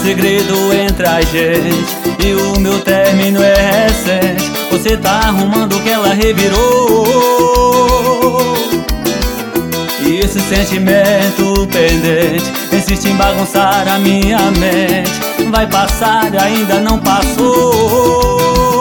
segredo entre a gente e o meu término é recente. Você tá arrumando o que ela revirou. E esse sentimento pendente insiste em bagunçar a minha mente. Vai passar e ainda não passou.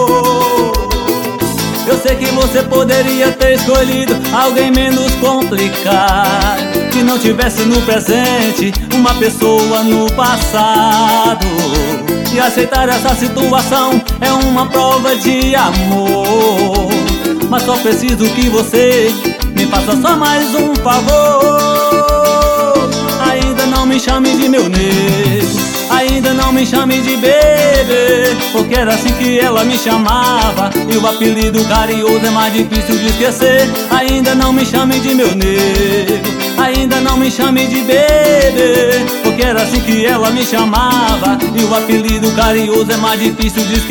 Eu sei que você poderia ter escolhido alguém menos complicado, que não tivesse no presente uma pessoa no passado. E aceitar essa situação é uma prova de amor. Mas só preciso que você me faça só mais um favor. Ainda não me chame de meu nego, ainda não me chame de bebê, porque era assim que ela me chamava, e o apelido carinhoso é mais difícil de esquecer. Ainda não me chame de meu nego, ainda não me chame de bebê, porque era assim que ela me chamava, e o apelido carinhoso é mais difícil de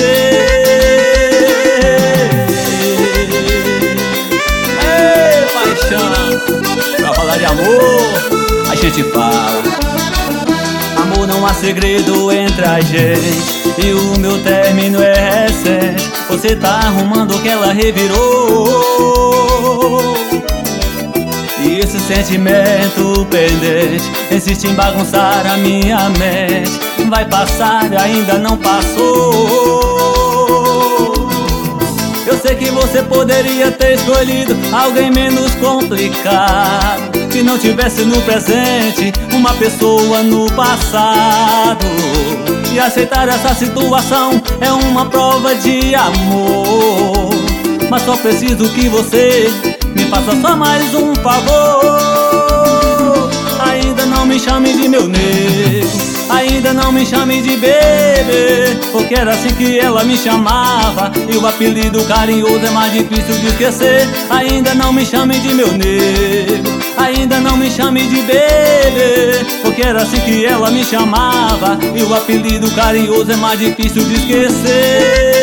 esquecer. Ei, paixão, pra falar de amor, a gente fala. Amor, não há segredo entre a gente e o meu término é recente. Você tá arrumando o que ela revirou. E esse sentimento pendente insiste em bagunçar a minha mente. Vai passar e ainda não passou. Eu sei que você poderia ter escolhido alguém menos complicado, que não tivesse no presente uma pessoa no passado. E aceitar essa situação é uma prova de amor. Mas só preciso que você me faça só mais um favor. Ainda não me chame de meu nego, ainda não me chame de bebê, porque era assim que ela me chamava, e o apelido carinhoso é mais difícil de esquecer. Ainda não me chame de meu nego, ainda não me chame de bebê, porque era assim que ela me chamava, e o apelido carinhoso é mais difícil de esquecer.